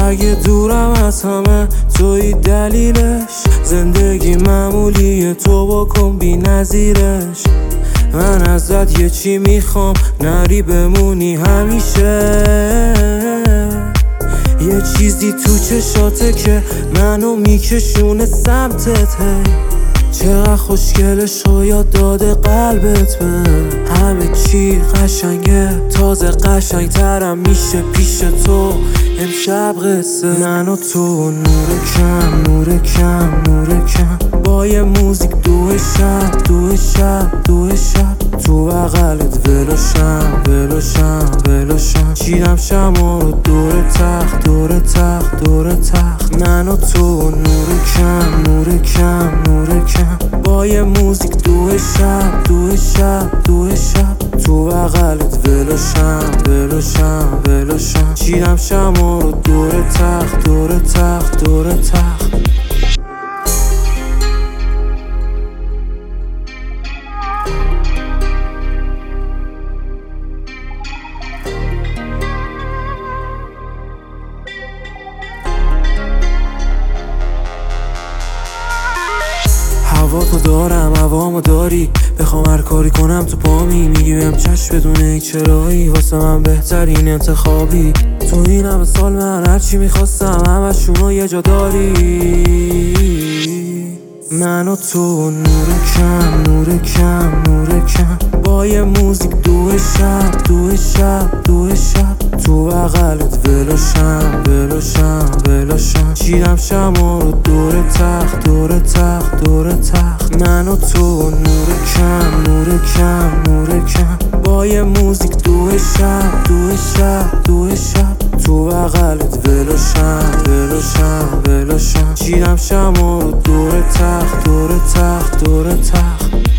اگه دورم از همه توی دلیلش، زندگی معمولیه تو بکن بی نظیرش. من ازت یه چی میخوام، نری بمونی همیشه. یه چیزی تو چشاته که منو میکشونه سمتت. چقدر خوشگله شاید داده قلبت به همه چی قشنگه، تازه قشنگترم میشه پیش تو امشب قصه. من و تو نور کم نور کم نور کم، با یه موزیک دو شب دو شب دو شب، تو بغلت ولوشم ولوشم ولوشم، چیدم شما رو دور تخت دور تخت دور تخت. من و تو نور کم نور کم نور کم، با یه موزیک دو شب دو شب دو شب، تو بغلت ولوشم ولوشم ولوشم، چیدم شما رو دور تخت دور تخت دور تخت. هوا تو دارم هوامو داری، بخوام هر کاری کنم تو پامی، میگی بهم چشم بدون هیچ چرایی، واسه من بهترین انتخابی. تو این همه سال من هرچی میخواستم همشونو یه جا داری. من و تو نور کم نور کم نور کم، با یه موزیک دو شب دو شب دو شب، تو بغلت ولوشم ولوشم ولوشم، چیدم شما رو دور تخت دور تخت دور تخت. من و تو نور کم نور کم نور کم، با یه موزیک دو شب دو شب دو شب، تو بغلت ولوشم ولوشم ولوشم، چیدم شما رو دور تخت دور تخت دور تخت.